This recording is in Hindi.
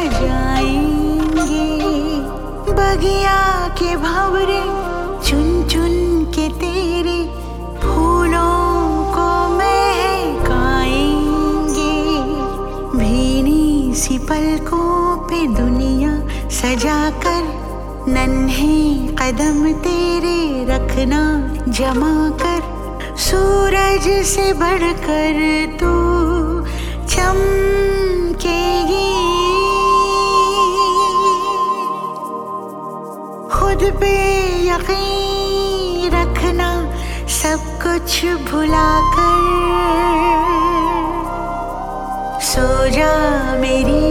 सजाएंगे। बगिया के भंवरे चुन चुन के तेरे फूलों को महकाएंगे। भीनी सी पलकों पे दुनिया सजाकर नन्हे कदम तेरे रखना जमा कर। सूरज से बढ़कर तू चमकेगी। खुद पे यकीन रखना सब कुछ भुलाकर। सो जा मेरी